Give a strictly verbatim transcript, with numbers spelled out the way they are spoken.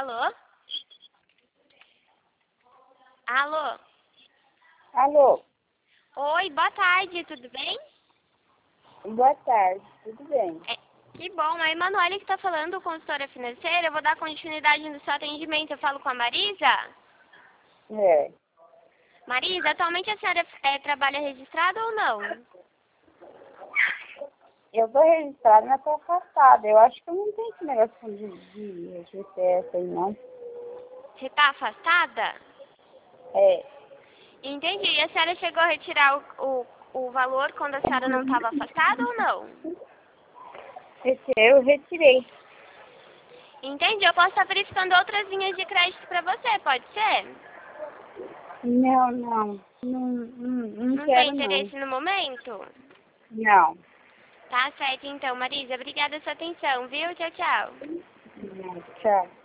Alô? Alô? Alô, Oi, boa tarde, tudo bem? boa tarde, tudo bem? É, que bom, a Emanuele que está falando, consultora financeira. Eu vou dar continuidade no seu atendimento. Eu falo com a Marisa? É, Marisa, atualmente a senhora é, trabalha registrada ou não? eu tô registrada, mas tô afastada. Eu acho que eu não tenho esse negócio de, de registrar essa aí, não. Você está afastada? É, Entendi. E a senhora chegou a retirar o, o, o valor quando a senhora não estava afastada ou não? esse eu retirei. Entendi. Eu posso estar verificando outras linhas de crédito para você, pode ser? Não, não, não, não, não Não tem quero não. interesse no momento? Não. Tá certo, então, Marisa. Obrigada pela sua atenção, viu? Tchau, tchau. Não, tchau.